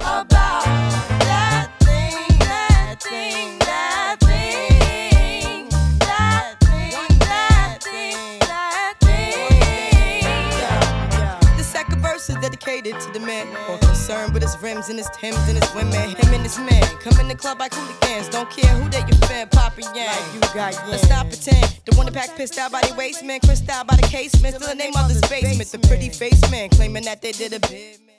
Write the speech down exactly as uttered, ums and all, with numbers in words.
about that thing, that thing, that thing, that thing, that thing, that thing. The second verse is dedicated to the man, more concerned with his rims and his Timbs and his women. Him and his man come in the club like hooligans, don't care who they your fan, Papa Yang. Like you got yeah. Let's not pretend. The one that pack pissed out by the waist man, crissed out by the casement, still in their mother's basement. The pretty face man claiming that they did a bid, man.